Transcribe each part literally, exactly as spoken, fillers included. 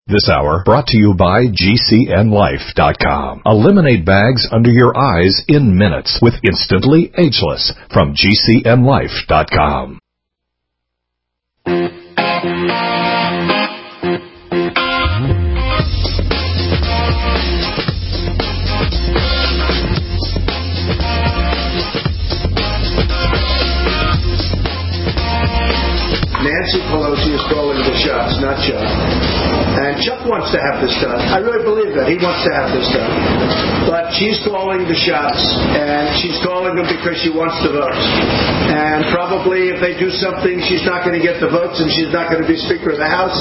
This hour brought to you by G C N Life dot com. Eliminate bags under your eyes in minutes with Instantly Ageless from G C N Life dot com. Nancy Pelosi is calling the shots, not Chuck. And Chuck wants to have this done. I really believe that. He wants to have this done. But she's calling the shots, and she's calling them because she wants the votes. And probably if they do something, she's not going to get the votes, and she's not going to be Speaker of the House.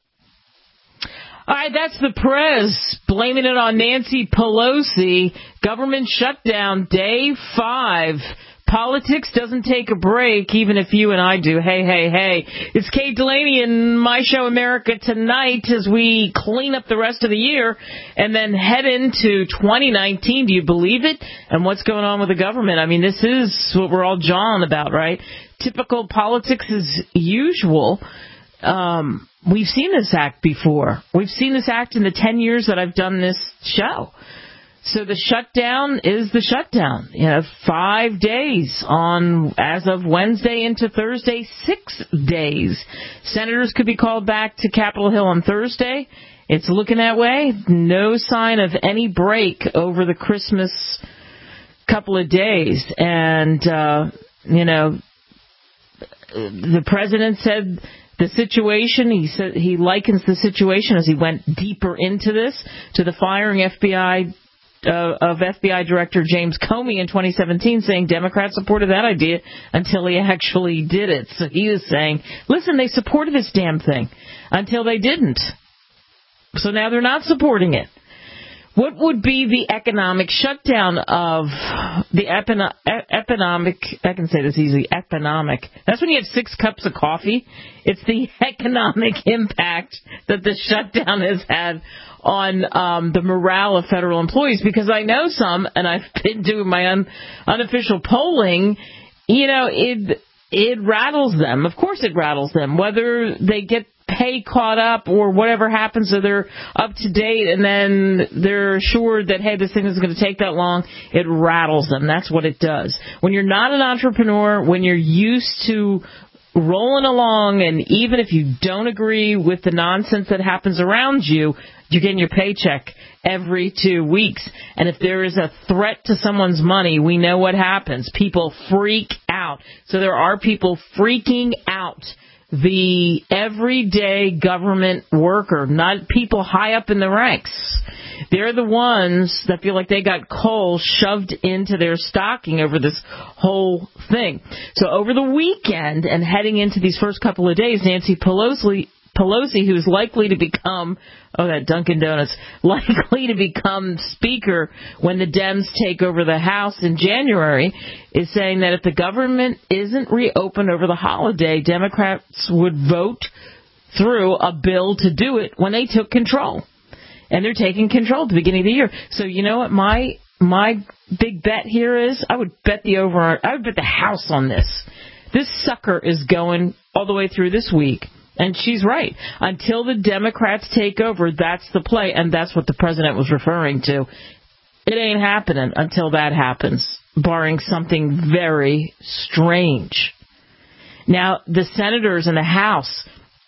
All right, that's the press blaming it on Nancy Pelosi. Government shutdown, day five. Politics doesn't take a break, even if you and I do. Hey, hey, hey. It's Kate Delaney and my show America Tonight as we clean up the rest of the year and then head into twenty nineteen. Do you believe it? And what's going on with the government? I mean, this is what we're all jawing about, right? Typical politics as usual. Um, we've seen this act before. We've seen this act in the ten years that I've done this show. So the shutdown is the shutdown. You know, five days on, as of Wednesday into Thursday, six days. Senators could be called back to Capitol Hill on Thursday. It's looking that way. No sign of any break over the Christmas couple of days. And, uh, you know, the president said the situation, he said he likens the situation as he went deeper into this to the firing F B I Uh, of F B I Director James Comey in twenty seventeen, saying Democrats supported that idea until he actually did it. So he was saying, listen, they supported this damn thing until they didn't. So now they're not supporting it. What would be the economic shutdown of the econo- economic, I can say this easily, economic. That's when you have six cups of coffee. It's the economic impact that the shutdown has had on um, the morale of federal employees, because I know some, and I've been doing my un- unofficial polling, you know, it it rattles them. Of course it rattles them, whether they get pay caught up or whatever happens, so they're up to date and then they're assured that, hey, this thing isn't going to take that long. It rattles them. That's what it does. When you're not an entrepreneur, when you're used to rolling along, and even if you don't agree with the nonsense that happens around you, you're getting your paycheck every two weeks. And if there is a threat to someone's money, we know what happens. People freak out. So there are people freaking out. The everyday government worker, not people high up in the ranks. They're the ones that feel like they got coal shoved into their stocking over this whole thing. So over the weekend and heading into these first couple of days, Nancy Pelosi, Pelosi, who's likely to become, oh, that Dunkin' Donuts, likely to become Speaker when the Dems take over the House in January, is saying that if the government isn't reopened over the holiday, Democrats would vote through a bill to do it when they took control. And they're taking control at the beginning of the year. So you know what my my big bet here is? I would bet the over. I would bet the house on this. This sucker is going all the way through this week. And she's right. Until the Democrats take over, that's the play. And that's what the president was referring to. It ain't happening until that happens, barring something very strange. Now, the senators in the House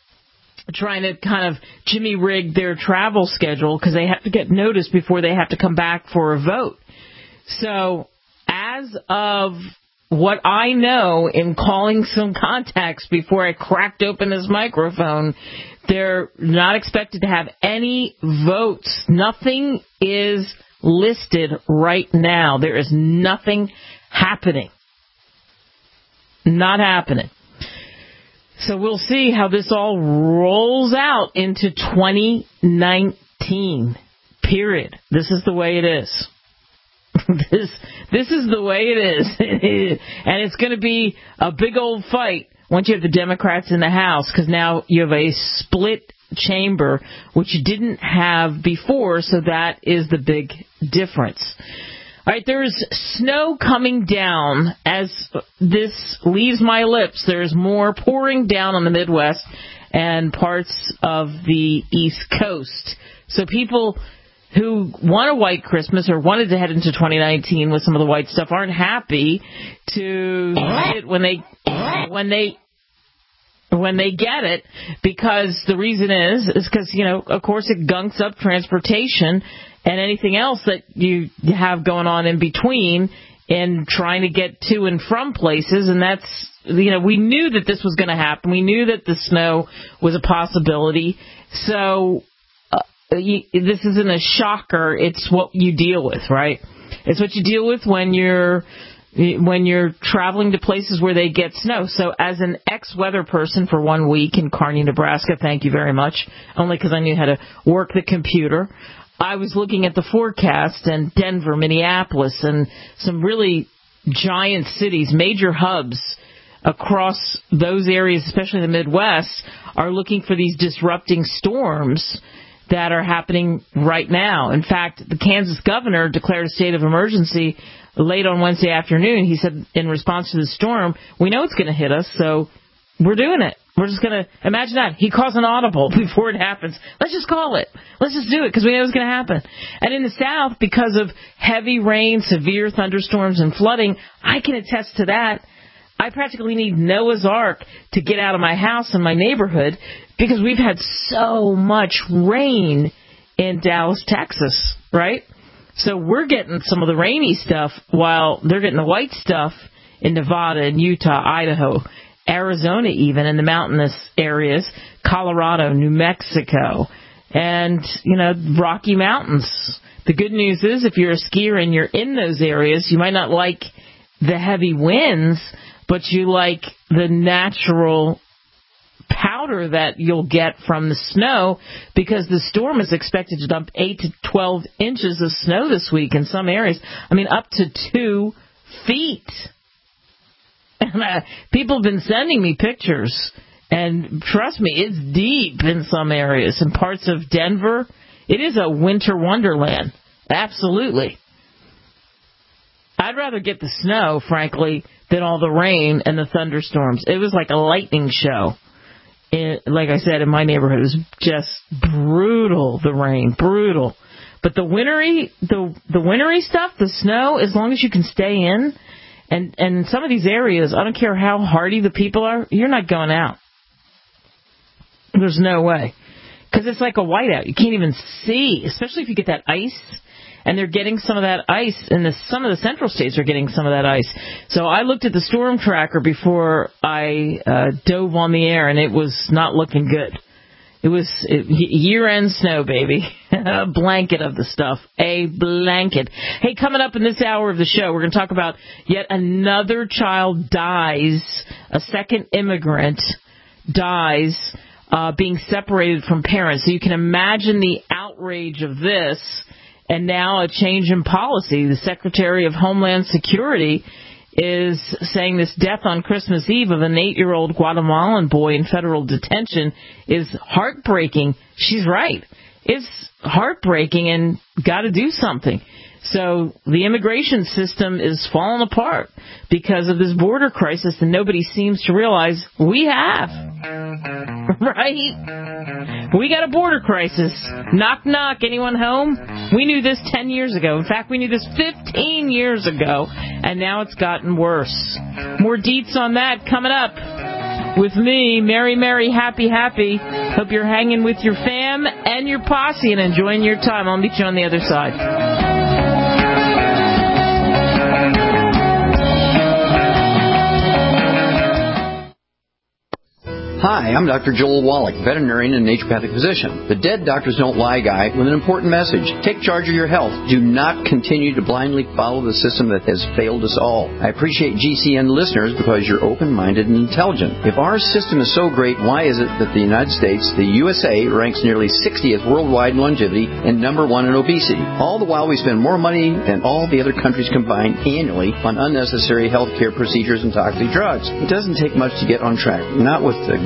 trying to kind of jimmy rig their travel schedule because they have to get notice before they have to come back for a vote. So as of what I know in calling some contacts before I cracked open this microphone, they're not expected to have any votes. Nothing is listed right now. There is nothing happening. Not happening. So we'll see how this all rolls out into twenty nineteen. Period. This is the way it is. This this is the way it is. And it's going to be a big old fight once you have the Democrats in the House, because now you have a split chamber, which you didn't have before, so that is the big difference. All right, there's snow coming down as this leaves my lips. There's more pouring down on the Midwest, and parts of the East Coast. So people who want a white Christmas or wanted to head into twenty nineteen with some of the white stuff aren't happy to see it when they when they when they get it, because the reason is is because, you know, of course it gunks up transportation and anything else that you have going on in between in trying to get to and from places. And that's, you know, we knew that this was going to happen. We knew that the snow was a possibility. So uh, you, this isn't a shocker. It's what you deal with, right? It's what you deal with when you're when you're traveling to places where they get snow. So as an ex-weather person for one week in Kearney, Nebraska, thank you very much, only because I knew how to work the computer, I was looking at the forecast, and Denver, Minneapolis, and some really giant cities, major hubs across those areas, especially in the Midwest, are looking for these disrupting storms that are happening right now. In fact, the Kansas governor declared a state of emergency late on Wednesday afternoon. He said in response to the storm, we know it's going to hit us, so we're doing it. We're just going to, imagine that. He calls an audible before it happens. Let's just call it. Let's just do it because we know it's going to happen. And in the South, because of heavy rain, severe thunderstorms, and flooding, I can attest to that. I practically need Noah's Ark to get out of my house and my neighborhood because we've had so much rain in Dallas, Texas, right? So we're getting some of the rainy stuff while they're getting the white stuff in Nevada and Utah, Idaho, Arizona, even in the mountainous areas, Colorado, New Mexico, and, you know, Rocky Mountains. The good news is if you're a skier and you're in those areas, you might not like the heavy winds, but you like the natural powder that you'll get from the snow, because the storm is expected to dump eight to twelve inches of snow this week in some areas. I mean, up to two feet. And uh, people have been sending me pictures, and trust me, it's deep in some areas. In parts of Denver, it is a winter wonderland. Absolutely. I'd rather get the snow, frankly, than all the rain and the thunderstorms. It was like a lightning show. It, like I said, in my neighborhood, it was just brutal, the rain, brutal. But the wintry, the the wintry stuff, the snow, as long as you can stay in, and, and in some of these areas, I don't care how hardy the people are, you're not going out. There's no way. Because it's like a whiteout. You can't even see, especially if you get that ice. And they're getting some of that ice, and the, some of the central states are getting some of that ice. So I looked at the storm tracker before I uh, dove on the air, and it was not looking good. It was it, year-end snow, baby. A blanket of the stuff. A blanket. Hey, coming up in this hour of the show, we're going to talk about yet another child dies, a second immigrant dies, uh, being separated from parents. So you can imagine the outrage of this. And now a change in policy. The Secretary of Homeland Security is saying this death on Christmas Eve of an eight-year-old Guatemalan boy in federal detention is heartbreaking. She's right. It's heartbreaking and got to do something. So the immigration system is falling apart because of this border crisis that nobody seems to realize we have. Right? We got a border crisis. Knock, knock. Anyone home? We knew this ten years ago. In fact, we knew this fifteen years ago, and now it's gotten worse. More deets on that coming up with me. Merry, merry, happy, happy. Hope you're hanging with your fam and your posse and enjoying your time. I'll meet you on the other side. Hi, I'm Doctor Joel Wallach, veterinarian and naturopathic physician. The Dead Doctors Don't Lie guy with an important message. Take charge of your health. Do not continue to blindly follow the system that has failed us all. I appreciate G C N listeners because you're open-minded and intelligent. If our system is so great, why is it that the United States, the U S A, ranks nearly sixtieth worldwide in longevity and number one in obesity? All the while we spend more money than all the other countries combined annually on unnecessary health care procedures and toxic drugs. It doesn't take much to get on track. Not with the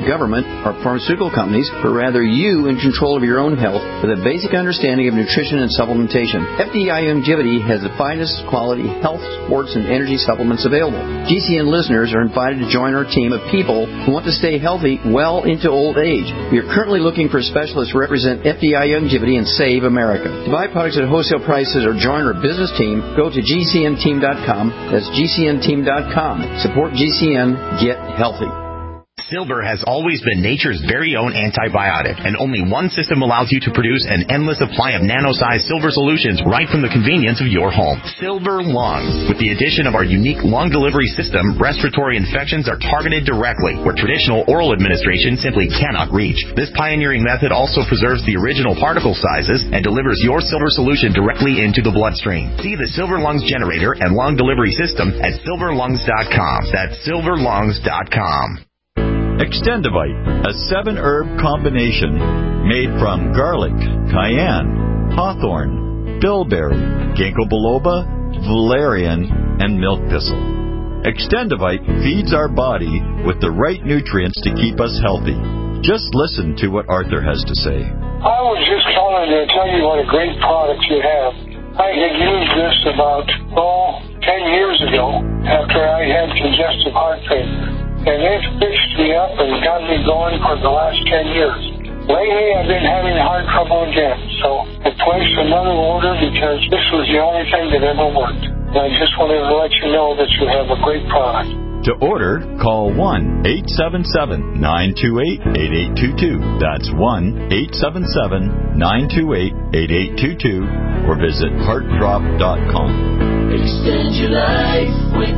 government or pharmaceutical companies, but rather you in control of your own health with a basic understanding of nutrition and supplementation. F D I Longevity has the finest quality health, sports, and energy supplements available. G C N listeners are invited to join our team of people who want to stay healthy well into old age. We are currently looking for specialists to represent F D I Longevity and save America. To buy products at wholesale prices or join our business team, go to G C N team dot com. That's G C N team dot com. Support G C N. Get healthy. Silver has always been nature's very own antibiotic, and only one system allows you to produce an endless supply of nano-sized silver solutions right from the convenience of your home. Silver Lungs. With the addition of our unique lung delivery system, respiratory infections are targeted directly, where traditional oral administration simply cannot reach. This pioneering method also preserves the original particle sizes and delivers your silver solution directly into the bloodstream. See the Silver Lungs generator and lung delivery system at silver lungs dot com. That's silver lungs dot com. Extendivite, a seven-herb combination made from garlic, cayenne, hawthorn, bilberry, ginkgo biloba, valerian, and milk thistle. Extendivite feeds our body with the right nutrients to keep us healthy. Just listen to what Arthur has to say. I was just calling to tell you what a great product you have. I had used this about, oh, ten years ago after I had congestive heart failure. And it fixed me up and got me going for the last ten years. Lately, I've been having heart trouble again, so I placed another order because this was the only thing that ever worked. And I just wanted to let you know that you have a great product. To order, call one eight seven seven, nine two eight, eight eight two two. That's one eight seven seven, nine two eight, eight eight two two or visit heart drop dot com. Extend your life with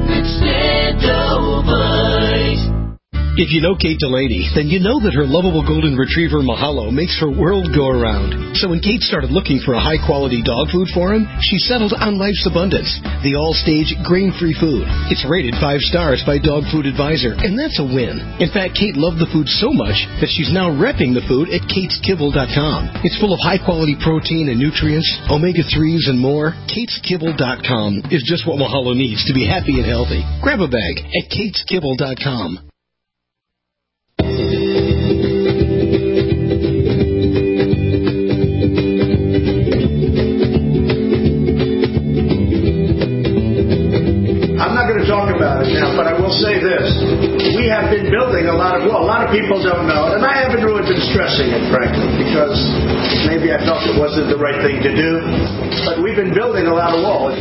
Extendovite. If you know Kate Delaney, then you know that her lovable golden retriever Mahalo makes her world go around. So when Kate started looking for a high-quality dog food for him, she settled on Life's Abundance, the all-stage grain-free food. It's rated five stars by Dog Food Advisor, and that's a win. In fact, Kate loved the food so much that she's now repping the food at kates kibble dot com. It's full of high-quality protein and nutrients, omega threes, and more. kates kibble dot com is just what Mahalo needs to be happy and healthy. Grab a bag at kates kibble dot com. I'm not going to talk about it now, but I will say this. We have been building a lot of wall. A lot of people don't know it, and I haven't really been stressing it, frankly, because maybe I felt it wasn't the right thing to do. But we've been building a lot of wall.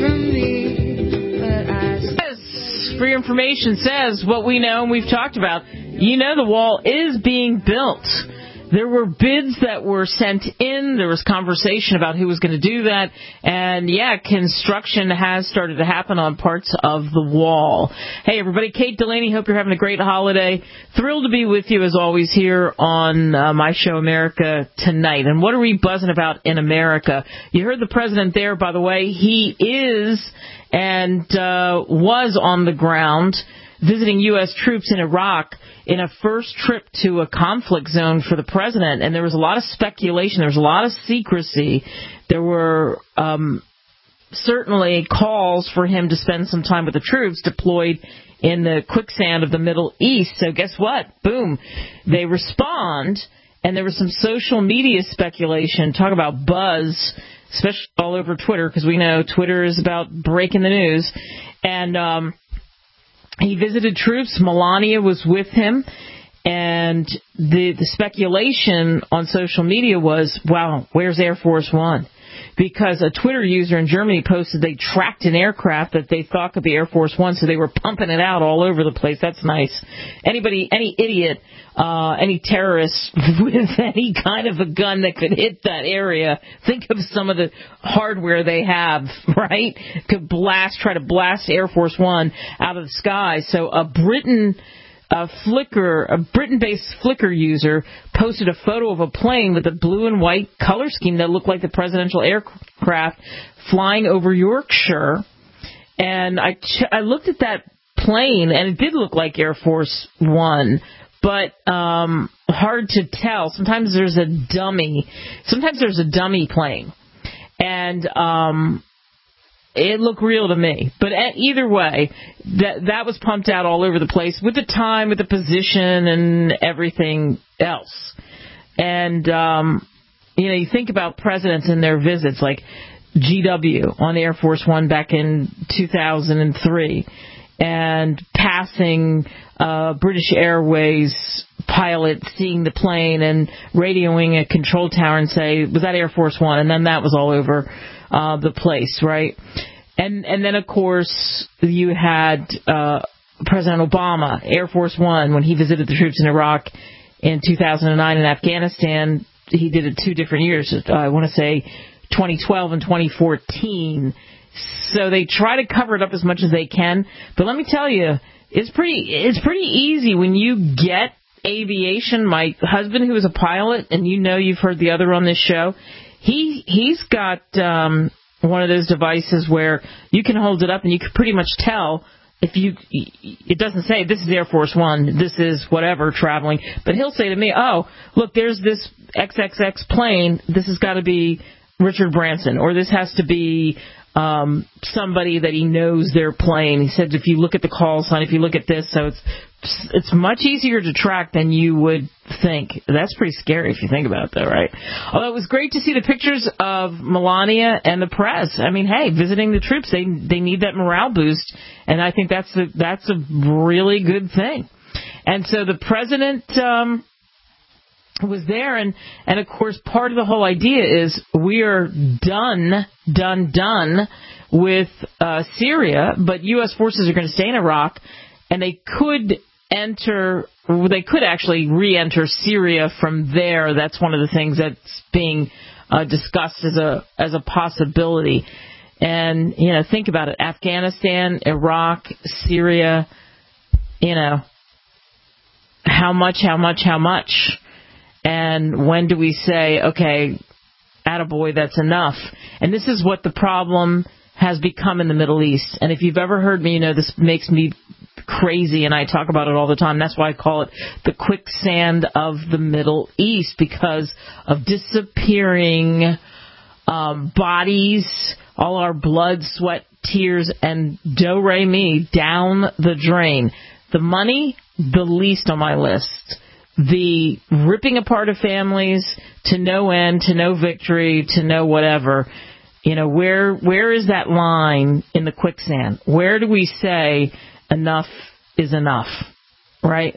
Free information says what we know and we've talked about. You know the wall is being built. There were bids that were sent in. There was conversation about who was going to do that. And, yeah, construction has started to happen on parts of the wall. Hey, everybody, Kate Delaney, hope you're having a great holiday. Thrilled to be with you, as always, here on uh, my show, America Tonight. And what are we buzzing about in America? You heard the president there, by the way. He is and uh, was on the ground visiting U S troops in Iraq in a first trip to a conflict zone for the president. And there was a lot of speculation. There was a lot of secrecy. There were um, certainly calls for him to spend some time with the troops deployed in the quicksand of the Middle East. So guess what? Boom. They respond. And there was some social media speculation. Talk about buzz, especially all over Twitter, because we know Twitter is about breaking the news. And um he visited troops. Melania was with him. And the, the speculation on social media was, wow, where's Air Force One? Because a Twitter user in Germany posted they tracked an aircraft that they thought could be Air Force One, so they were pumping it out all over the place. That's nice. Anybody, any idiot, uh, any terrorist with any kind of a gun that could hit that area, think of some of the hardware they have, right? Could blast, try to blast Air Force One out of the sky. So a Britain... A Flickr, a Britain-based Flickr user posted a photo of a plane with a blue and white color scheme that looked like the presidential aircraft flying over Yorkshire. And I, ch- I looked at that plane, and it did look like Air Force One, but um, hard to tell. Sometimes there's a dummy. Sometimes there's a dummy plane. And um, it looked real to me. But either way, that that was pumped out all over the place with the time, with the position, and everything else. And, um, you know, you think about presidents and their visits, like G W on Air Force One back in two thousand three, and passing uh, British Airways pilot seeing the plane and radioing a control tower and say, was that Air Force One? And then that was all over uh, the place, right? And and then, of course, you had uh, President Obama, Air Force One, when he visited the troops in Iraq in two thousand nine and Afghanistan. He did it two different years. Uh, I want to say twenty twelve and twenty fourteen. So they try to cover it up as much as they can. But let me tell you, it's pretty it's pretty easy when you get aviation. My husband, who is a pilot, and you know you've heard the other on this show, he he's got um, one of those devices where you can hold it up and you can pretty much tell. If you, it doesn't say this is Air Force One, this is whatever traveling, but he'll say to me, oh, look, there's this triple X plane, this has got to be Richard Branson, or this has to be um, somebody that he knows their plane. He said if you look at the call sign, if you look at this, so it's it's much easier to track than you would think. That's pretty scary if you think about it, though, right? Although it was great to see the pictures of Melania and the press. I mean, hey, visiting the troops, they they need that morale boost, and I think that's a, that's a really good thing. And so the president um, was there, and, and, of course, part of the whole idea is we are done, done, done with uh, Syria, but U S forces are going to stay in Iraq, and they could enter, they could actually re-enter Syria from there. That's one of the things that's being uh, discussed as a as a possibility. And, you know, think about it. Afghanistan, Iraq, Syria, you know, how much, how much, how much? And when do we say, okay, attaboy, that's enough? And this is what the problem has become in the Middle East. And if you've ever heard me, you know, this makes me crazy, and I talk about it all the time. That's why I call it the quicksand of the Middle East, because of disappearing um, bodies, all our blood, sweat, tears, and do-re-mi down the drain. The money, the least on my list. The ripping apart of families to no end, to no victory, to no whatever. You know, where where is that line in the quicksand? Where do we say enough is enough, right?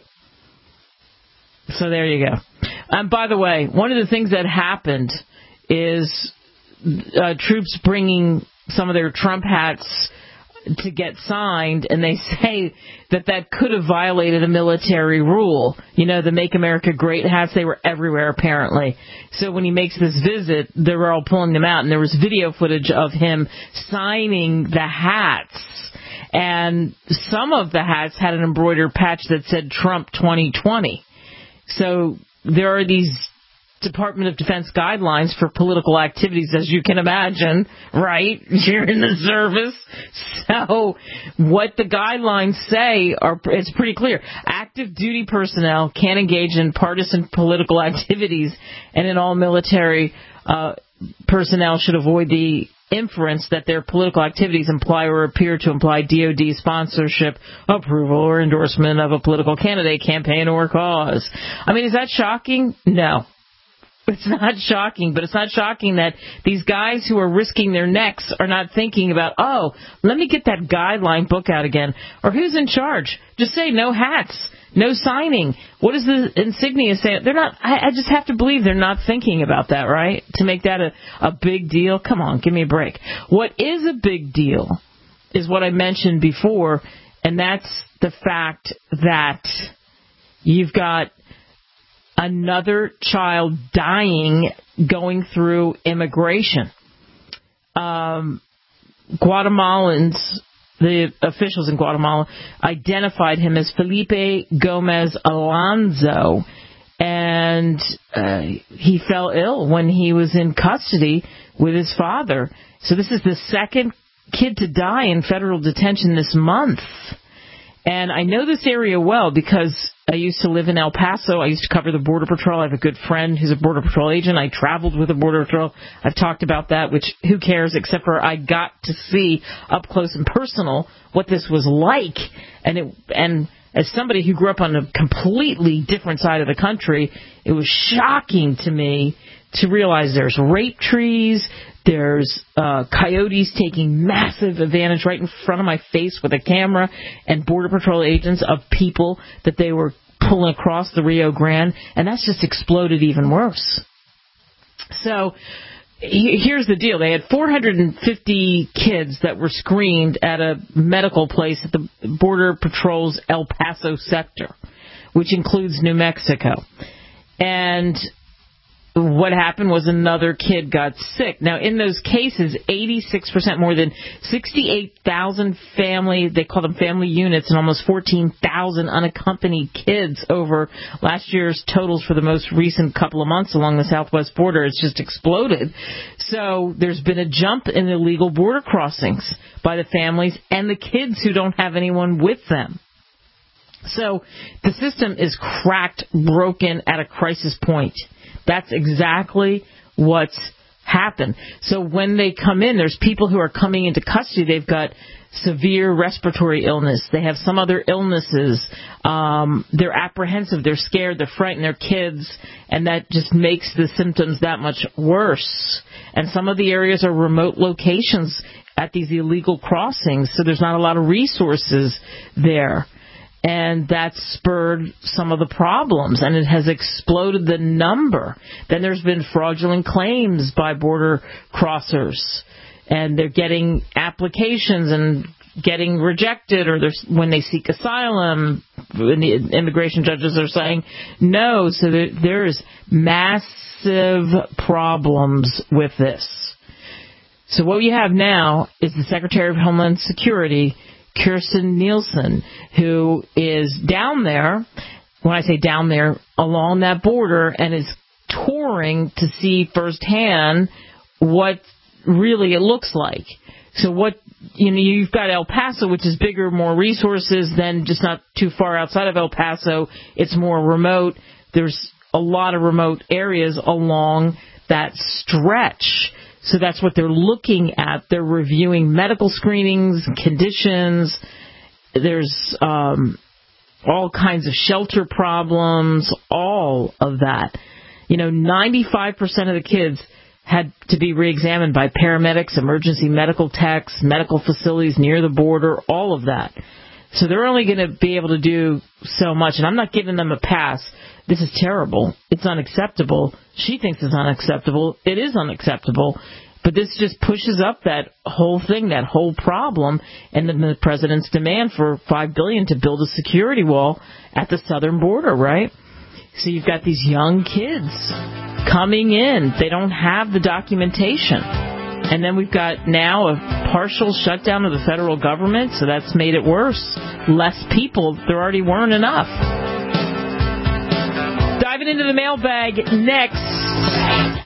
So there you go. And by the way, one of the things that happened is uh, troops bringing some of their Trump hats to get signed, and they say that that could have violated a military rule. You know, the Make America Great hats, they were everywhere apparently. So when he makes this visit, they were all pulling them out, and there was video footage of him signing the hats. And some of the hats had an embroidered patch that said Trump twenty twenty. So there are these Department of Defense guidelines for political activities, as you can imagine, right? You're in the service. So what the guidelines say are, it's pretty clear. Active duty personnel can't engage in partisan political activities, and in all military uh, personnel should avoid the inference that their political activities imply or appear to imply D O D sponsorship, approval, or endorsement of a political candidate, campaign, or cause. I mean, is that shocking? No. It's not shocking, but it's not shocking that these guys who are risking their necks are not thinking about, oh, let me get that guideline book out again. Or who's in charge? Just say no hats, no signing. What does the insignia say? They're not, I, I just have to believe they're not thinking about that, right? To make that a, a big deal? Come on, give me a break. What is a big deal is what I mentioned before, and that's the fact that you've got another child dying going through immigration. Um, Guatemalans, the officials in Guatemala, identified him as Felipe Gomez Alonso, and uh, he fell ill when he was in custody with his father. So this is the second kid to die in federal detention this month. And I know this area well because I used to live in El Paso. I used to cover the Border Patrol. I have a good friend who's a Border Patrol agent. I traveled with the Border Patrol. I've talked about that, which who cares, except for I got to see up close and personal what this was like. And it, and as somebody who grew up on a completely different side of the country, it was shocking to me to realize there's rape trees, there's uh, coyotes taking massive advantage right in front of my face with a camera, and Border Patrol agents of people that they were pulling across the Rio Grande, and that's just exploded even worse. So here's the deal. They had four hundred fifty kids that were screened at a medical place at the Border Patrol's El Paso sector, which includes New Mexico. And what happened was another kid got sick. Now, in those cases, eighty-six percent, more than sixty-eight thousand family, they call them family units, and almost fourteen thousand unaccompanied kids over last year's totals for the most recent couple of months along the southwest border. It's just exploded. So there's been a jump in illegal border crossings by the families and the kids who don't have anyone with them. So the system is cracked, broken at a crisis point. That's exactly what's happened. So when they come in, there's people who are coming into custody. They've got severe respiratory illness. They have some other illnesses. Um, they're apprehensive. They're scared. They're frightened. They're kids. And that just makes the symptoms that much worse. And some of the areas are remote locations at these illegal crossings, so there's not a lot of resources there. And that spurred some of the problems, and it has exploded the number. Then there's been fraudulent claims by border crossers, and they're getting applications and getting rejected, or when they seek asylum, when the immigration judges are saying no. So there, there's massive problems with this. So what you have now is the Secretary of Homeland Security, Kirstjen Nielsen, who is down there, when I say down there, along that border, and is touring to see firsthand what really it looks like. So what, you know, you've got El Paso, which is bigger, more resources, then just not too far outside of El Paso. It's more remote. There's a lot of remote areas along that stretch. So that's what they're looking at. They're reviewing medical screenings, conditions. There's um, all kinds of shelter problems, all of that. You know, ninety-five percent of the kids had to be reexamined by paramedics, emergency medical techs, medical facilities near the border, all of that. So they're only going to be able to do so much. And I'm not giving them a pass. This is terrible. It's unacceptable. She thinks it's unacceptable. It is unacceptable. But this just pushes up that whole thing, that whole problem, and then the president's demand for five billion dollars to build a security wall at the southern border, right? So you've got these young kids coming in. They don't have the documentation. And then we've got now a partial shutdown of the federal government, so that's made it worse. Less people. There already weren't enough. Diving into the mailbag next.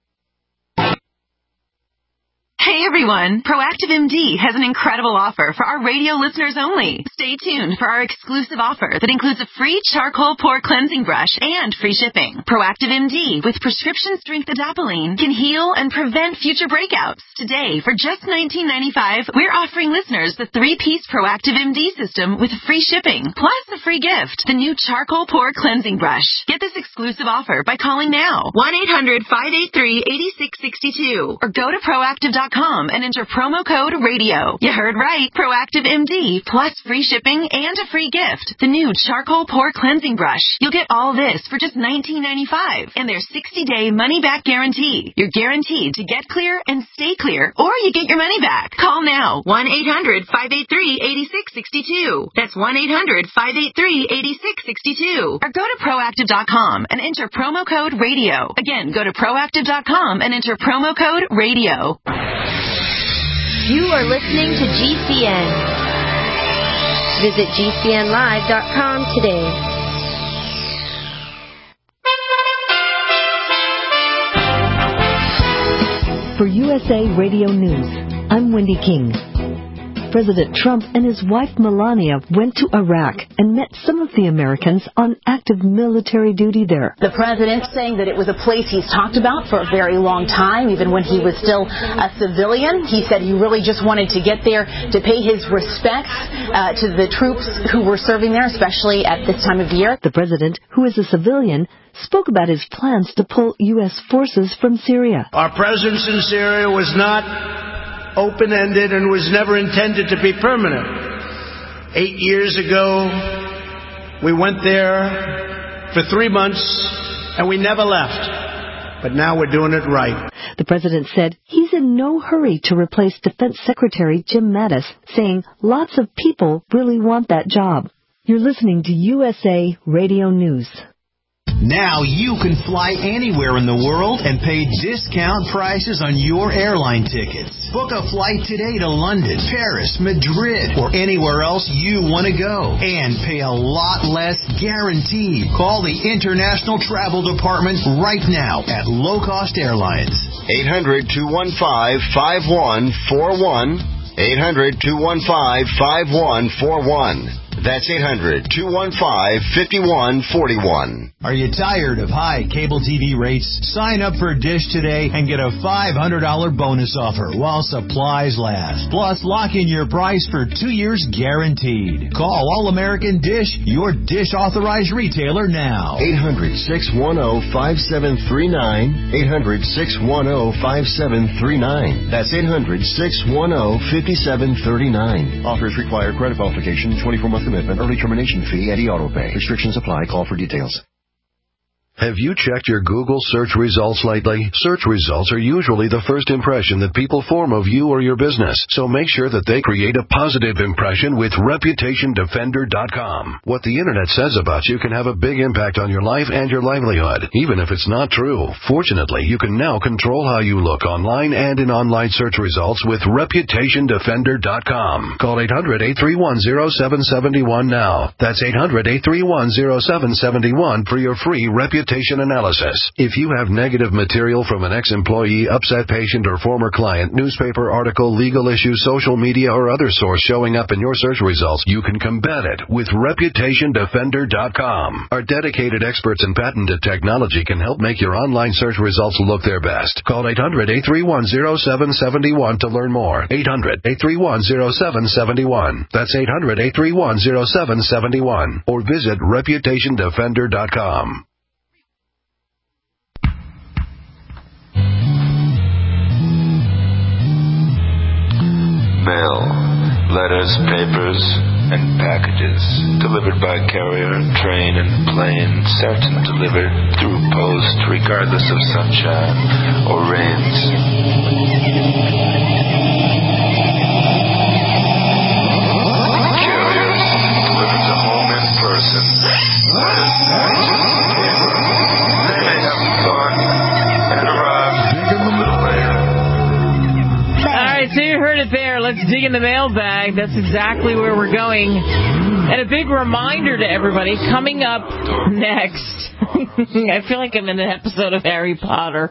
Hey everyone, Proactive M D has an incredible offer for our radio listeners only. Stay tuned for our exclusive offer that includes a free charcoal pore cleansing brush and free shipping. Proactive M D with prescription strength adapalene can heal and prevent future breakouts. Today, for just nineteen ninety-five dollars, we're offering listeners the three-piece Proactive M D system with free shipping, plus a free gift, the new charcoal pore cleansing brush. Get this exclusive offer by calling now, one eight hundred, five eight three, eight six six two, or go to proactive dot com and enter promo code radio. You heard right. Proactive M D plus free shipping and a free gift. The new charcoal pore cleansing brush. You'll get all this for just nineteen ninety-five dollars and their sixty-day money-back guarantee. You're guaranteed to get clear and stay clear, or you get your money back. Call now. one eight hundred, five eight three, eight six six two. That's one eight hundred, five eight three, eight six six two. Or go to proactive dot com and enter promo code radio. Again, go to proactive dot com and enter promo code radio. You are listening to G C N. Visit G C N live dot com today. For U S A Radio News, I'm Wendy King. President Trump and his wife Melania went to Iraq and met some of the Americans on active military duty there. The president saying that it was a place he's talked about for a very long time, even when he was still a civilian. He said he really just wanted to get there to pay his respects uh, to the troops who were serving there, especially at this time of year. The president, who is a civilian, spoke about his plans to pull U S forces from Syria. Our presence in Syria was not open-ended and was never intended to be permanent. Eight years ago, we went there for three months and we never left. But now we're doing it right. The president said he's in no hurry to replace Defense Secretary Jim Mattis, saying lots of people really want that job. You're listening to U S A Radio News. Now you can fly anywhere in the world and pay discount prices on your airline tickets. Book a flight today to London, Paris, Madrid, or anywhere else you want to go. And pay a lot less guaranteed. Call the International Travel Department right now at Low Cost Airlines. eight hundred, two one five, five one four one. eight hundred, two one five, five one four one. That's eight hundred, two one five, five one four one. Are you tired of high cable T V rates? Sign up for Dish today and get a five hundred dollars bonus offer while supplies last. Plus, lock in your price for two years guaranteed. Call All American Dish, your Dish authorized retailer now. eight hundred, six one zero, five seven three nine. eight hundred, six one zero, five seven three nine. That's eight hundred, six one zero, five seven three nine. Offers require credit qualification, twenty-four month commitment, early termination fee, and e-auto pay. Restrictions apply. Call for details. Have you checked your Google search results lately? Search results are usually the first impression that people form of you or your business, so make sure that they create a positive impression with Reputation Defender dot com. What the Internet says about you can have a big impact on your life and your livelihood, even if it's not true. Fortunately, you can now control how you look online and in online search results with Reputation Defender dot com. Call eight hundred, eight three one, zero seven seven one now. That's eight hundred, eight three one, zero seven seven one for your free Reputation analysis. If you have negative material from an ex-employee, upset patient, or former client, newspaper article, legal issue, social media, or other source showing up in your search results, you can combat it with Reputation Defender dot com. Our dedicated experts in patented technology can help make your online search results look their best. Call eight hundred, eight three one, zero seven seven one to learn more. eight hundred, eight three one, zero seven seven one. That's eight hundred, eight three one, zero seven seven one. Or visit Reputation Defender dot com. Mail, letters, papers, and packages delivered by carrier, train, and plane, sent and delivered through post regardless of sunshine or rains. Carriers delivered to home in person. Letters, packages, and paper. They may have thought and arrived a little later. So you heard it there. Let's dig in the mailbag. That's exactly where we're going. And a big reminder to everybody, coming up next, I feel like I'm in an episode of Harry Potter.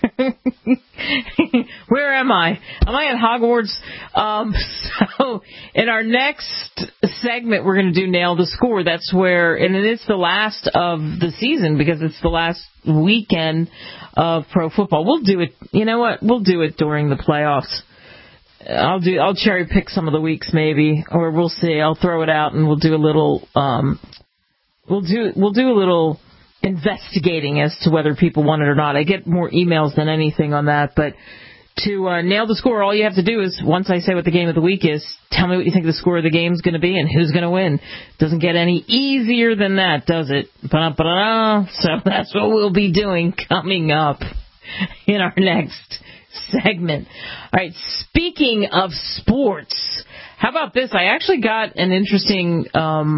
Where am I? Am I at Hogwarts? Um, so in our next segment, we're going to do Nail the Score. That's where, and it's the last of the season because it's the last weekend of pro football. We'll do it. You know what? We'll do it during the playoffs. I'll do. I'll cherry pick some of the weeks, maybe, or we'll see. I'll throw it out, and we'll do a little. Um, we'll do. We'll do a little investigating as to whether people want it or not. I get more emails than anything on that, but to uh, nail the score, all you have to do is once I say what the game of the week is, tell me what you think the score of the game is going to be and who's going to win. Doesn't get any easier than that, does it? Ba-da-ba-da-da. So that's what we'll be doing coming up in our next segment. All right, speaking of sports, how about this? I actually got an interesting um,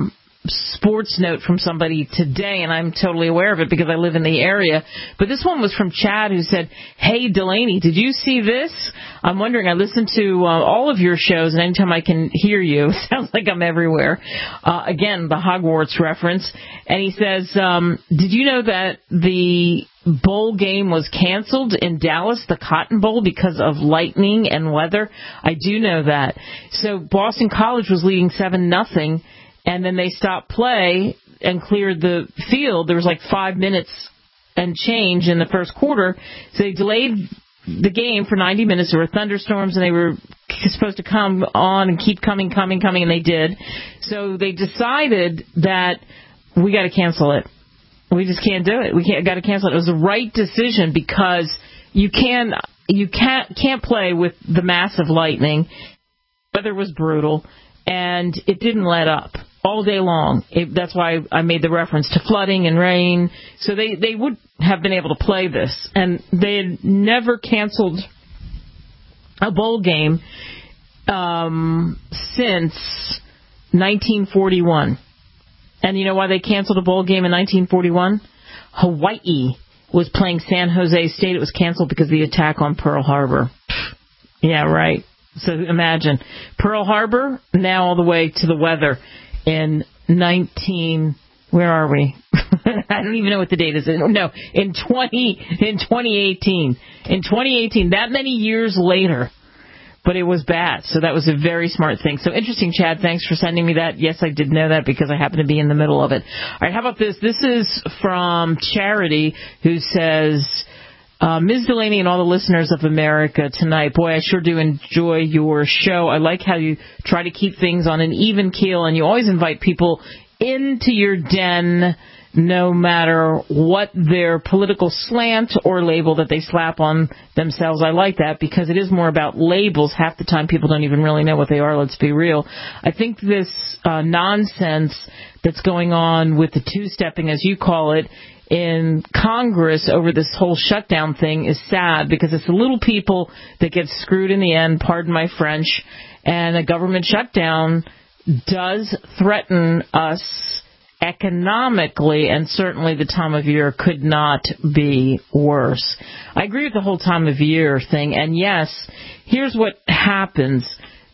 sports note from somebody today, and I'm totally aware of it because I live in the area. But this one was from Chad, who said, "Hey, Delaney, did you see this? I'm wondering, I listen to uh, all of your shows, and anytime I can hear you, it sounds like I'm everywhere." Uh, again, the Hogwarts reference. And he says, um, did you know that the bowl game was canceled in Dallas, the Cotton Bowl, because of lightning and weather? I do know that. So Boston College was leading seven nothing, and then they stopped play and cleared the field. There was like five minutes and change in the first quarter. So they delayed the game for ninety minutes. There were thunderstorms, and they were supposed to come on and keep coming, coming, coming, and they did. So they decided that we got to cancel it. We just can't do it. We can't got to cancel it. It was the right decision because you can you can't can't play with the massive lightning. Weather was brutal, and it didn't let up all day long. It, that's why I made the reference to flooding and rain. So they, they would have been able to play this. And they had never canceled a bowl game um, since nineteen forty-one. And you know why they canceled a bowl game in nineteen forty-one? Hawaii was playing San Jose State. It was canceled because of the attack on Pearl Harbor. Yeah, right. So imagine. Pearl Harbor, now all the way to the weather. In nineteen, where are we? I don't even know what the date is. No, in twenty in twenty eighteen. In twenty eighteen, that many years later, but it was bad. So that was a very smart thing. So interesting, Chad. Thanks for sending me that. Yes, I did know that because I happen to be in the middle of it. All right, how about this? This is from Charity, who says, Uh, Miz Delaney and all the listeners of America tonight, boy, I sure do enjoy your show. I like how you try to keep things on an even keel, and you always invite people into your den, no matter what their political slant or label that they slap on themselves. I like that because it is more about labels. Half the time people don't even really know what they are. Let's be real. I think this uh, nonsense that's going on with the two-stepping, as you call it, in Congress over this whole shutdown thing is sad because it's the little people that get screwed in the end, pardon my French, and a government shutdown does threaten us economically, and certainly the time of year could not be worse. I agree with the whole time of year thing, and yes, here's what happens.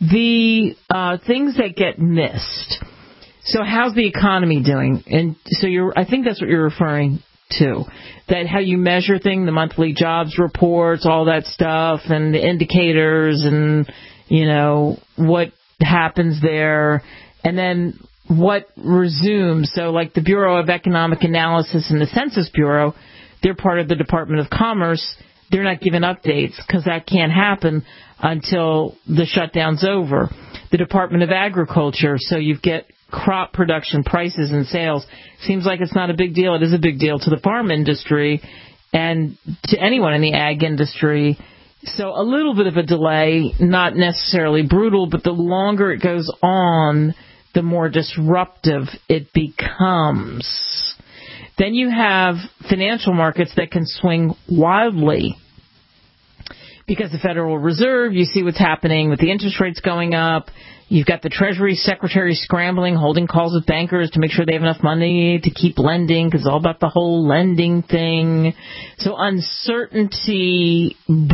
The uh, things that get missed. So how's the economy doing? And so you're, I think that's what you're referring to, that how you measure things, the monthly jobs reports, all that stuff, and the indicators, and, you know, what happens there, and then what resumes. So like the Bureau of Economic Analysis and the Census Bureau, they're part of the Department of Commerce. They're not giving updates because that can't happen until the shutdown's over. The Department of Agriculture, so you get crop production, prices, and sales. Seems like it's not a big deal. It is a big deal to the farm industry and to anyone in the ag industry. So a little bit of a delay, not necessarily brutal, but the longer it goes on, the more disruptive it becomes. Then you have financial markets that can swing wildly. Because the Federal Reserve, you see what's happening with the interest rates going up. You've got the Treasury Secretary scrambling, holding calls with bankers to make sure they have enough money to keep lending, because it's all about the whole lending thing. So uncertainty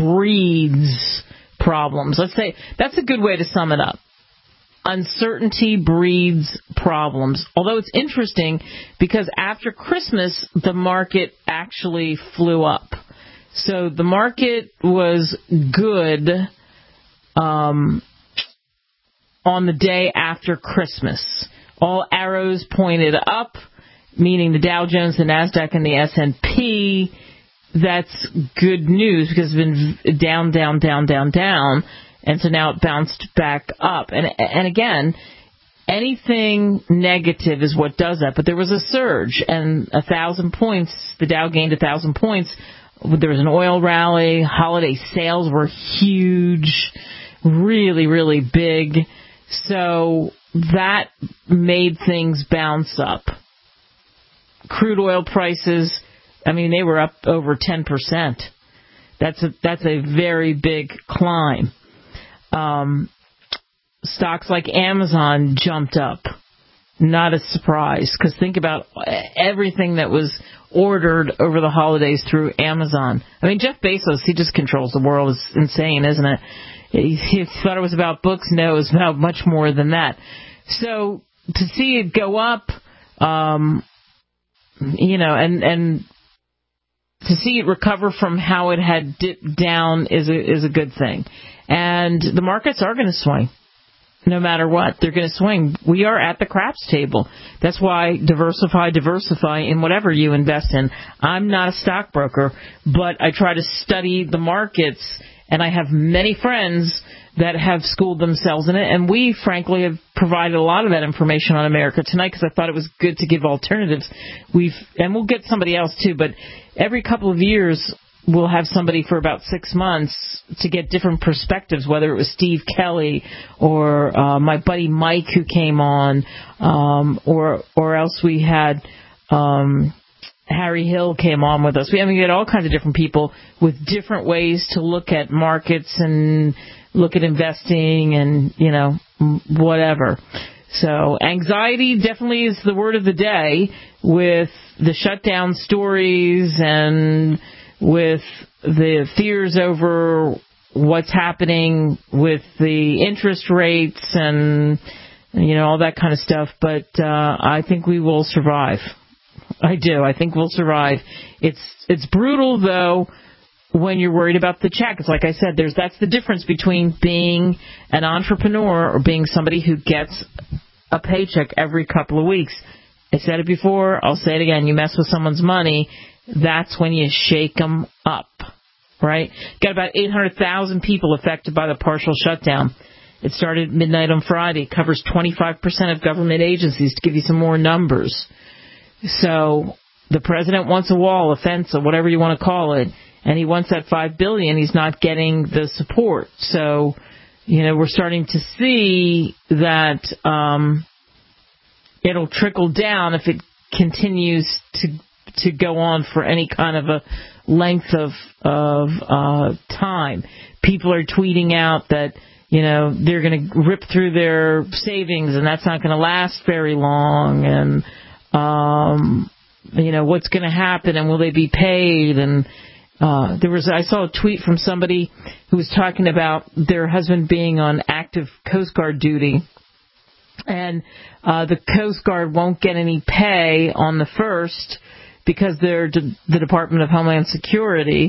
breeds problems. Let's say that's a good way to sum it up. Uncertainty breeds problems. Although it's interesting because after Christmas, the market actually flew up. So the market was good um, on the day after Christmas. All arrows pointed up, meaning the Dow Jones, the NASDAQ, and the S and P. That's good news because it's been down, down, down, down, down. And so now it bounced back up. And, and again, anything negative is what does that. But there was a surge, and a thousand points, the Dow gained a thousand points. There was an oil rally. Holiday sales were huge, really, really big. So that made things bounce up. Crude oil prices, I mean, they were up over ten percent. That's a, that's a very big climb. Um, stocks like Amazon jumped up. not a surprise, because think about everything that was ordered over the holidays through Amazon. I mean, Jeff Bezos, he just controls the world. It's insane, isn't it? He, he thought it was about books. No, it was about much more than that. So to see it go up, um, you know, and, and to see it recover from how it had dipped down is a, is a good thing. And the markets are going to swing. No matter what, they're going to swing. We are at the craps table. That's why diversify, diversify in whatever you invest in. I'm not a stockbroker, but I try to study the markets, and I have many friends that have schooled themselves in it, and we, frankly, have provided a lot of that information on America Tonight because I thought it was good to give alternatives. We've, and we'll get somebody else, too, but every couple of years we'll have somebody for about six months to get different perspectives, whether it was Steve Kelly or uh, my buddy Mike who came on, um, or or else we had um, Harry Hill came on with us. We, I mean, we had all kinds of different people with different ways to look at markets and look at investing and, you know, whatever. So anxiety definitely is the word of the day with the shutdown stories and with the fears over what's happening with the interest rates and, you know, all that kind of stuff. But uh, I think we will survive. I do. I think we'll survive. It's it's brutal, though, when you're worried about the check. It's like I said, there's that's the difference between being an entrepreneur or being somebody who gets a paycheck every couple of weeks. I said it before. I'll say it again. You mess with someone's money, that's when you shake them up, right? Got about eight hundred thousand people affected by the partial shutdown. It started at midnight on Friday. It covers twenty-five percent of government agencies, to give you some more numbers. So the president wants a wall, a fence, or whatever you want to call it, and he wants that five billion dollars. He's not getting the support. So, you know, we're starting to see that um, it'll trickle down if it continues to to go on for any kind of a length of of uh, time. People are tweeting out that, you know, they're going to rip through their savings and that's not going to last very long, and um, you know, what's going to happen and will they be paid? And uh, there was I saw a tweet from somebody who was talking about their husband being on active Coast Guard duty, and uh, the Coast Guard won't get any pay on the first because they're de- the Department of Homeland Security.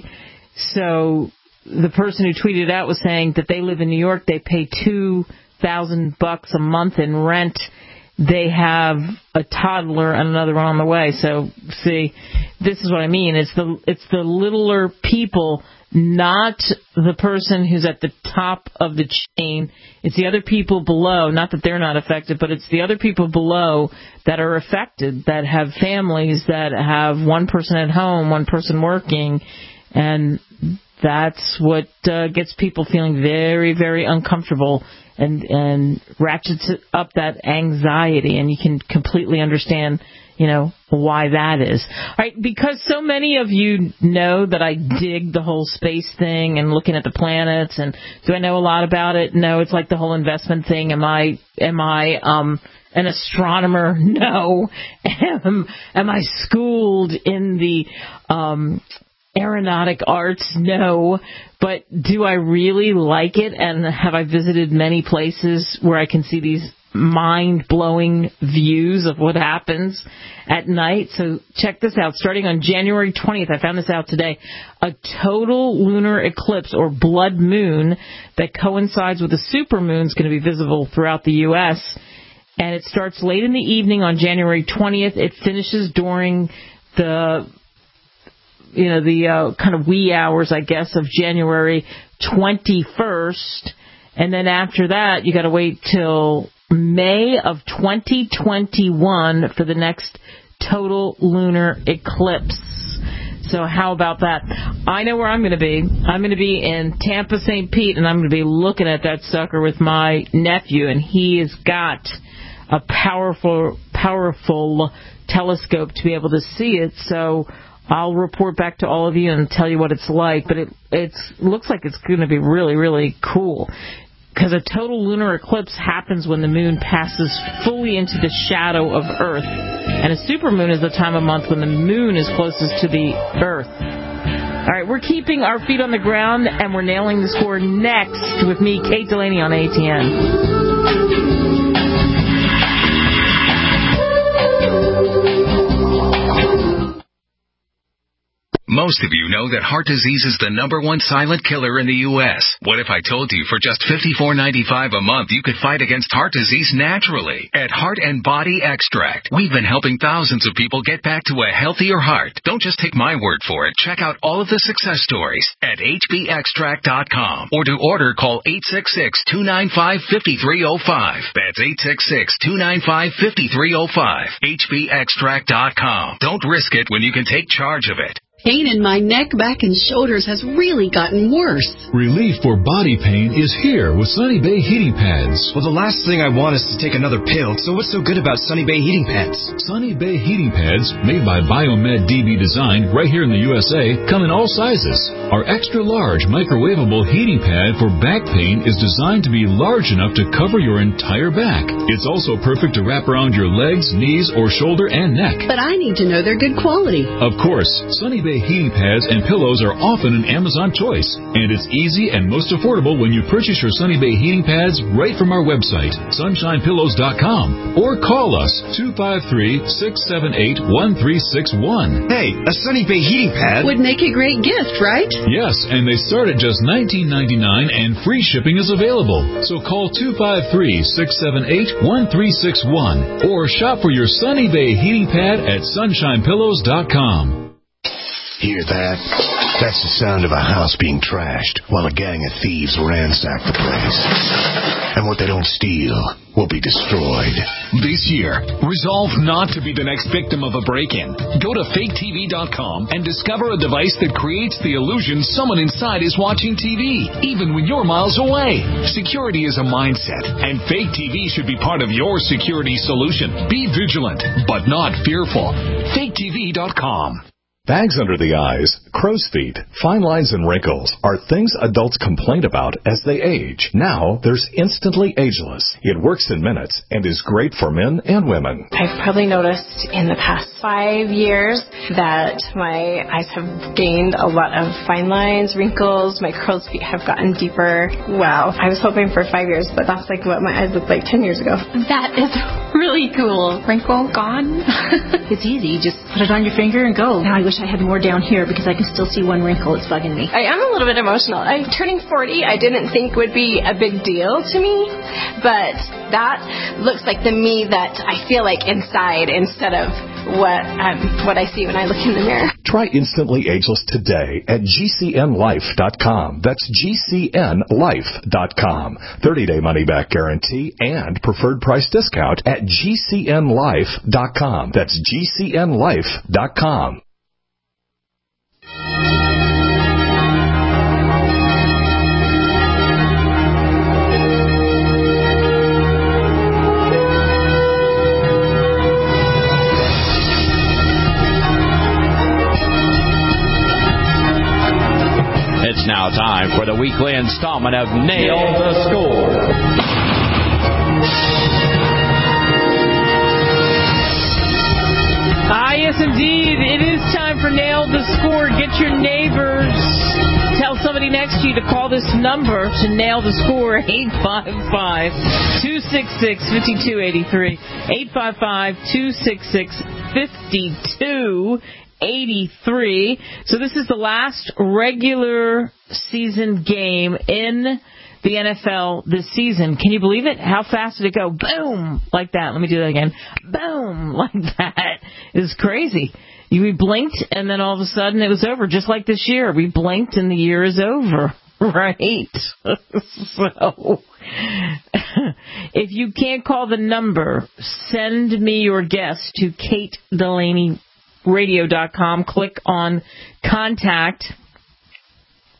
So the person who tweeted out was saying that they live in New York. They pay two thousand bucks a month in rent. They have a toddler and another one on the way. So, see, this is what I mean. It's the it's the littler people, not the person who's at the top of the chain. It's the other people below, not that they're not affected, but it's the other people below that are affected, that have families, that have one person at home, one person working, and that's what uh, gets people feeling very, very uncomfortable and, and ratchets up that anxiety, and you can completely understand, you know, why that is. All right, because so many of you know that I dig the whole space thing and looking at the planets, and do I know a lot about it? No, it's like the whole investment thing. Am I am I um an astronomer? No. Am, am I schooled in the um aeronautic arts? No. But do I really like it? And have I visited many places where I can see these mind-blowing views of what happens at night? So check this out. Starting on January twentieth, I found this out today, a total lunar eclipse or blood moon that coincides with a supermoon is going to be visible throughout the U S, and it starts late in the evening on January twentieth. It finishes during the you know, the uh, kind of wee hours, I guess, of January twenty-first. And then after that, you got to wait till May of twenty twenty-one for the next total lunar eclipse. So how about that? I know where I'm going to be. I'm going to be in Tampa, Saint Pete, and I'm going to be looking at that sucker with my nephew, and he has got a powerful, powerful telescope to be able to see it. So I'll report back to all of you and tell you what it's like, but it it's looks like it's going to be really, really cool. because a total lunar eclipse happens when the moon passes fully into the shadow of Earth. And a supermoon is the time of month when the moon is closest to the Earth. All right, we're keeping our feet on the ground, and we're nailing the score next with me, Kate Delaney, on A T N. Most of you know that heart disease is the number one silent killer in the U S What if I told you for just fifty-four ninety-five a month you could fight against heart disease naturally at Heart and Body Extract? We've been helping thousands of people get back to a healthier heart. Don't just take my word for it. Check out all of the success stories at H B extract dot com, or to order, call eight six six, two nine five, five three zero five. That's eight six six, two nine five, five three zero five. H B extract dot com. Don't risk it when you can take charge of it. Pain in my neck, back, and shoulders has really gotten worse. Relief for body pain is here with Sunny Bay Heating Pads. Well, the last thing I want is to take another pill, so what's so good about Sunny Bay Heating Pads? Sunny Bay Heating Pads, made by Biomed D B Design right here in the U S A, come in all sizes. Our extra-large microwavable heating pad for back pain is designed to be large enough to cover your entire back. It's also perfect to wrap around your legs, knees, or shoulder and neck. But I need to know they're good quality. Of course, Sunny Bay heating pads and pillows are often an Amazon choice, and it's easy and most affordable when you purchase your Sunny Bay heating pads right from our website, sunshine pillows dot com, or call us two five three, six seven eight, one three six one. Hey, a Sunny Bay heating pad would make a great gift, right? Yes, and they start at just nineteen ninety-nine, and free shipping is available. So call two five three, six seven eight, one three six one, or shop for your Sunny Bay heating pad at sunshine pillows dot com. Hear that? That's the sound of a house being trashed while a gang of thieves ransack the place. And what they don't steal will be destroyed. This year, resolve not to be the next victim of a break-in. Go to fake T V dot com and discover a device that creates the illusion someone inside is watching T V, even when you're miles away. Security is a mindset, and Fake T V should be part of your security solution. Be vigilant, but not fearful. fake T V dot com. Bags under the eyes, crow's feet, fine lines, and wrinkles are things adults complain about as they age. Now, there's Instantly Ageless. It works in minutes and is great for men and women. I've probably noticed in the past five years that my eyes have gained a lot of fine lines, wrinkles, my crow's feet have gotten deeper. Wow. I was hoping for five years, but that's like what my eyes looked like ten years ago. That is really cool. Wrinkle gone. It's easy. You just put it on your finger and go. Now I wish I had more down here because I can still see one wrinkle. It's bugging me. I am a little bit emotional. I'm turning forty. I didn't think would be a big deal to me, but that looks like the me that I feel like inside instead of what um, what I see when I look in the mirror. Try Instantly Ageless today at G C N life dot com. That's G C N life dot com. thirty-day money-back guarantee and preferred price discount at G C N life dot com. That's G C N life dot com. It's now time for the weekly installment of Nail the Score. Ah, yes, indeed. It is time for Nail the Score. Get your neighbors. Tell somebody next to you to call this number to nail the score, eight five five, two six six, five two eight three, eight five five, two six six, five two eight three. So this is the last regular season game in the N F L this season. Can you believe it? How fast did it go? Boom! Like that. Let me do that again. Boom! Like that. It was crazy. We blinked, and then all of a sudden it was over, just like this year. We blinked, and the year is over, right? So, if you can't call the number, send me your guess to Kate Delaney Radio dot com. Click on Contact,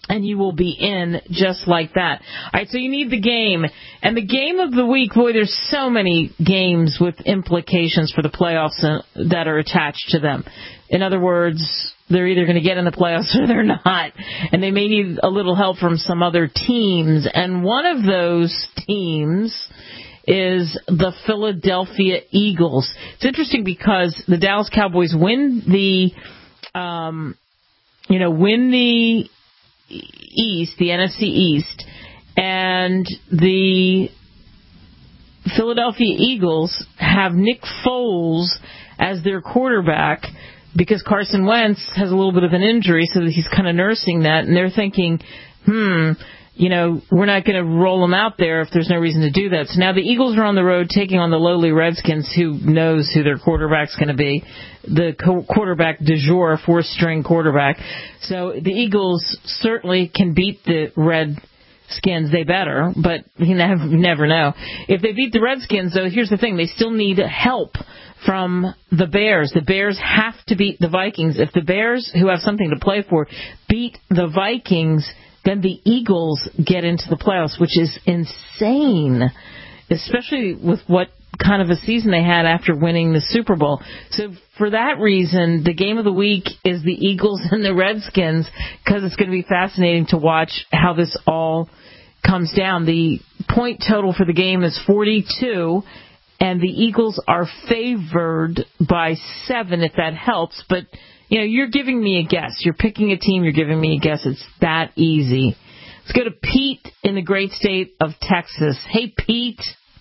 and you will be in just like that. All right, so you need the game. And the game of the week, boy, there's so many games with implications for the playoffs that are attached to them. In other words, they're either going to get in the playoffs or they're not. And they may need a little help from some other teams. And one of those teams is the Philadelphia Eagles. It's interesting because the Dallas Cowboys win the, um, you know, win the East, the N F C East, and the Philadelphia Eagles have Nick Foles as their quarterback because Carson Wentz has a little bit of an injury, so that he's kind of nursing that, and they're thinking, hmm, you know, we're not going to roll him out there if there's no reason to do that. So now the Eagles are on the road taking on the lowly Redskins, who knows who their quarterback's going to be, the co- quarterback du jour, four-string quarterback. So the Eagles certainly can beat the Redskins. They better, but you never, never know. If they beat the Redskins, though, here's the thing. They still need help from the Bears. The Bears have to beat the Vikings. If the Bears, who have something to play for, beat the Vikings, then the Eagles get into the playoffs, which is insane, especially with what kind of a season they had after winning the Super Bowl. So for that reason, the game of the week is the Eagles and the Redskins, because it's going to be fascinating to watch how this all comes down. The point total for the game is forty-two, and the Eagles are favored by seven, if that helps. But, you know, you're giving me a guess. You're picking a team, you're giving me a guess. It's that easy. Let's go to Pete in the great state of Texas. Hey, Pete.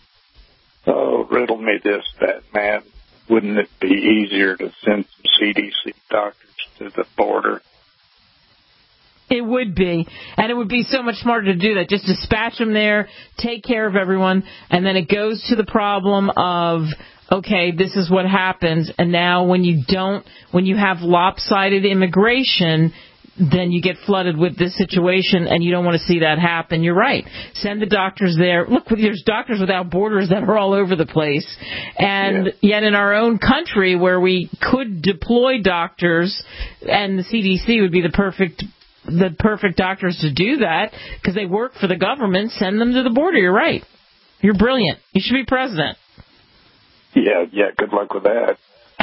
Oh, riddle me this, that, man. Wouldn't it be easier to send some C D C doctors to the border? It would be. And it would be so much smarter to do that. Just dispatch them there, take care of everyone, and then it goes to the problem of, okay, this is what happens. And now when you don't, when you have lopsided immigration, then you get flooded with this situation, and you don't want to see that happen. You're right. Send the doctors there. Look, there's Doctors Without Borders that are all over the place. And yeah. Yet in our own country, where we could deploy doctors, and the C D C would be the perfect the perfect doctors to do that, because they work for the government, send them to the border. You're right. You're brilliant. You should be president. Yeah, yeah, good luck with that.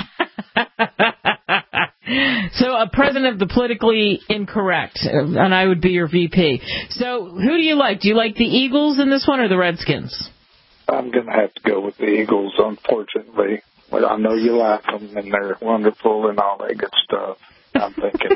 So a president of the politically incorrect, and I would be your V P. So who do you like? Do you like the Eagles in this one or the Redskins? I'm going to have to go with the Eagles, unfortunately. But I know you like them, and they're wonderful and all that good stuff. I'm thinking...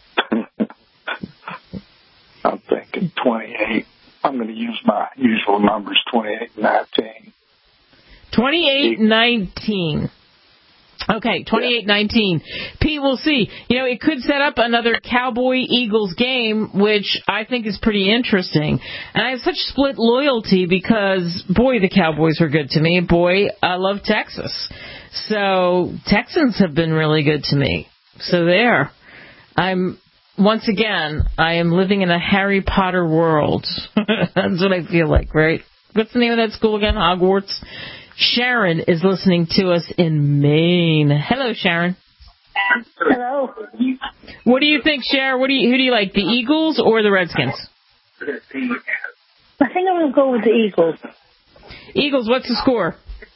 I'm thinking twenty-eight. I'm going to use my usual numbers, twenty-eight nineteen. twenty-eight nineteen. Okay, twenty-eight nineteen. Pete, we'll see. You know, it could set up another Cowboy-Eagles game, which I think is pretty interesting. And I have such split loyalty because, boy, the Cowboys are good to me. Boy, I love Texas. So Texans have been really good to me. So there. I'm... Once again, I am living in a Harry Potter world. That's what I feel like, right? What's the name of that school again? Hogwarts. Sharon is listening to us in Maine. Hello, Sharon. Hello. What do you think, Sharon? What do you, who do you like, the Eagles or the Redskins? I think I'm going to go with the Eagles. Eagles, what's the score?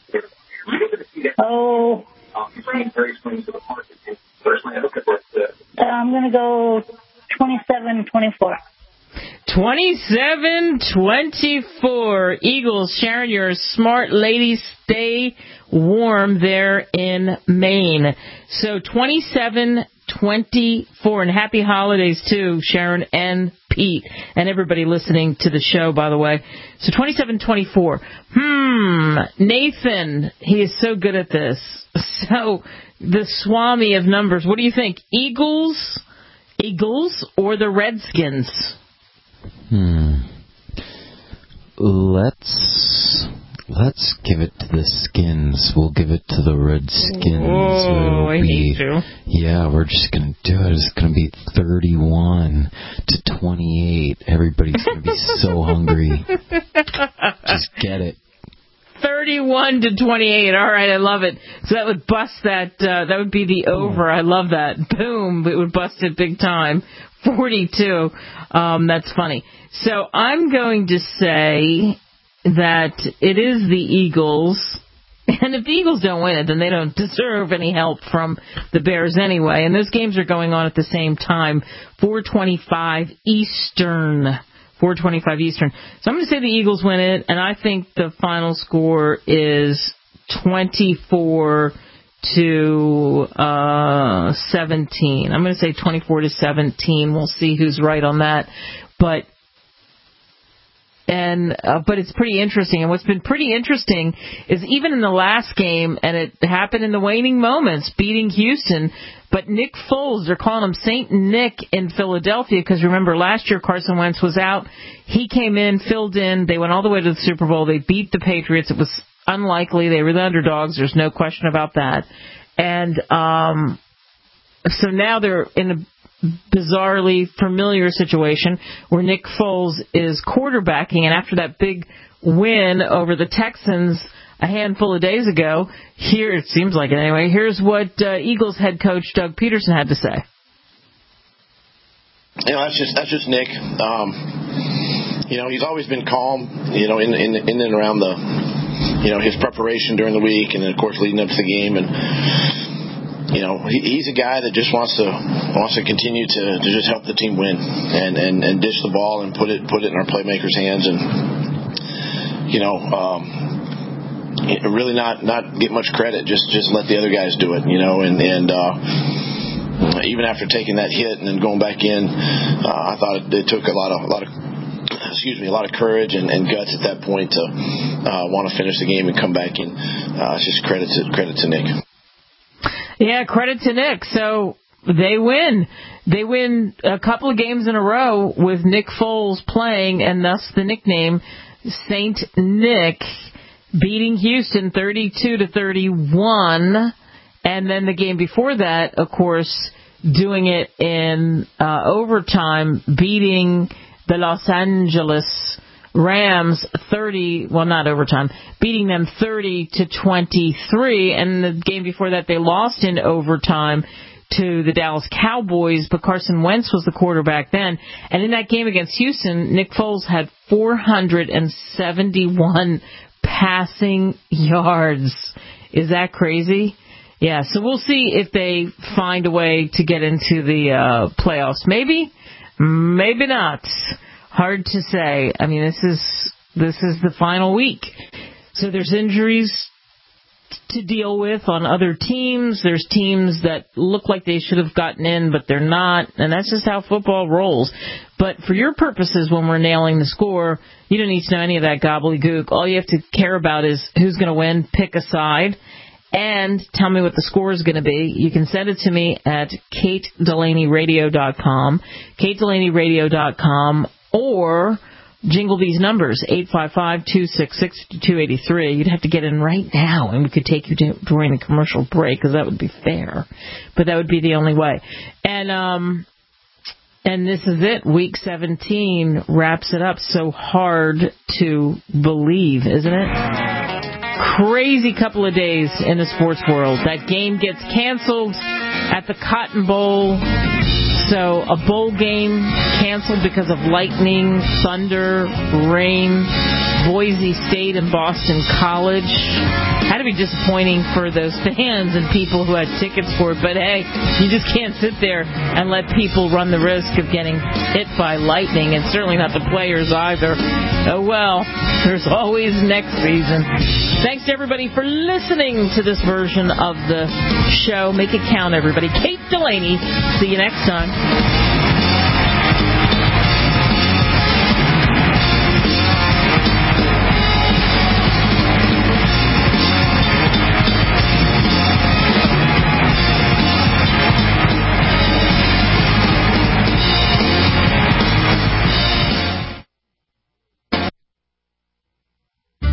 Oh... I'm going to go twenty-seven twenty-four. twenty-seven twenty-four. Eagles. Sharon, you're a smart lady. Stay warm there in Maine. So twenty-seven twenty-four. And happy holidays, too, Sharon and Pete. And everybody listening to the show, by the way. So twenty-seven twenty-four. Hmm. Nathan, he is so good at this. So... the Swami of numbers. What do you think? Eagles, Eagles, or the Redskins? Hmm. Let's let's give it to the Skins. We'll give it to the Redskins. Oh, I be, hate you. Yeah, we're just gonna do it. It's gonna be thirty-one to twenty-eight. Everybody's gonna be so hungry. Just get it. thirty-one to twenty-eight. All right, I love it. So that would bust that. Uh, that would be the over. I love that. Boom. It would bust it big time. forty-two. Um, that's funny. So I'm going to say that it is the Eagles. And if the Eagles don't win it, then they don't deserve any help from the Bears anyway. And those games are going on at the same time, four twenty-five Eastern. four twenty-five Eastern. So I'm going to say the Eagles win it, and I think the final score is twenty-four to seventeen. I'm going to say twenty-four to seventeen. We'll see who's right on that. But And uh, but it's pretty interesting. And what's been pretty interesting is even in the last game, and it happened in the waning moments, beating Houston, but Nick Foles, they're calling him Saint Nick in Philadelphia, because remember last year Carson Wentz was out. He came in, filled in. They went all the way to the Super Bowl. They beat the Patriots. It was unlikely. They were the underdogs. There's no question about that. And um, so now they're in a bizarrely familiar situation where Nick Foles is quarterbacking, and after that big win over the Texans a handful of days ago, here it seems like it anyway, here's what uh, Eagles head coach Doug Peterson had to say. You know, that's just that's just Nick. Um, you know, he's always been calm, you know, in, in in and around the, you know, his preparation during the week, and then of course leading up to the game. And you know, he, he's a guy that just wants to wants to continue to, to just help the team win and, and, and dish the ball and put it put it in our playmakers' hands, and you know, um, really not, not get much credit. Just just let the other guys do it, you know. And and uh, even after taking that hit and then going back in, uh, I thought it, it took a lot of a lot of excuse me a lot of courage and, and guts at that point to uh, want to finish the game and come back in. Uh, it's just credit to credit to Nick. Yeah, credit to Nick. So they win. They win a couple of games in a row with Nick Foles playing, and thus the nickname Saint Nick, beating Houston thirty-two to thirty-one. And then the game before that, of course, doing it in uh, overtime, beating the Los Angeles Rams thirty, well, not overtime, beating them thirty to twenty-three, and the game before that they lost in overtime to the Dallas Cowboys, but Carson Wentz was the quarterback then. And in that game against Houston, Nick Foles had four hundred seventy-one passing yards. Is that crazy? Yeah, so we'll see if they find a way to get into the uh, playoffs. Maybe, maybe not. Hard to say. I mean, this is this is the final week. So there's injuries to deal with on other teams. There's teams that look like they should have gotten in, but they're not. And that's just how football rolls. But for your purposes, when we're nailing the score, you don't need to know any of that gobbledygook. All you have to care about is who's going to win, pick a side, and tell me what the score is going to be. You can send it to me at kate delaney radio dot com, kate delaney radio dot com, or jingle these numbers, eight five five, two six six, two eight three. You'd have to get in right now, and we could take you to, during the commercial break, because that would be fair. But that would be the only way. And um, and this is it. Week seventeen wraps it up. So hard to believe, isn't it? Crazy couple of days in the sports world. That game gets canceled at the Cotton Bowl. So a bowl game canceled because of lightning, thunder, rain. Boise State and Boston College. Had to be disappointing for those fans and people who had tickets for it. But hey, you just can't sit there and let people run the risk of getting hit by lightning, and certainly not the players either. Oh well, there's always next season. Thanks to everybody for listening to this version of the show. Make it count, everybody. Kate Delaney. See you next time.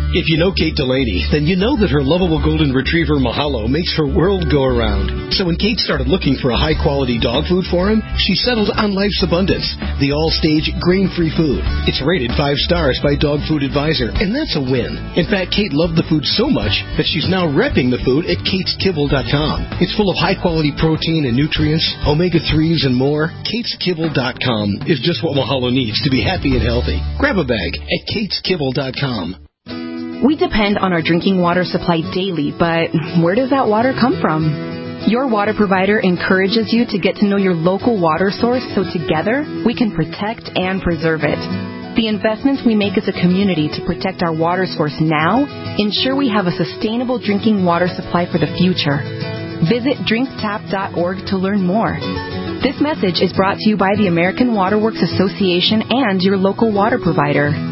If you know Kate Delaney, then you know that her lovable golden retriever Mahalo makes her world go around. So when Kate started looking for a high-quality dog food for him, she settled on Life's Abundance, the all-stage grain-free food. It's rated five stars by Dog Food Advisor, and that's a win. In fact, Kate loved the food so much that she's now repping the food at kates kibble dot com. It's full of high-quality protein and nutrients, omega threes, and more. kates kibble dot com is just what Mahalo needs to be happy and healthy. Grab a bag at kates kibble dot com. We depend on our drinking water supply daily, but where does that water come from? Your water provider encourages you to get to know your local water source so together we can protect and preserve it. The investments we make as a community to protect our water source now ensure we have a sustainable drinking water supply for the future. Visit drink tap dot org to learn more. This message is brought to you by the American Water Works Association and your local water provider.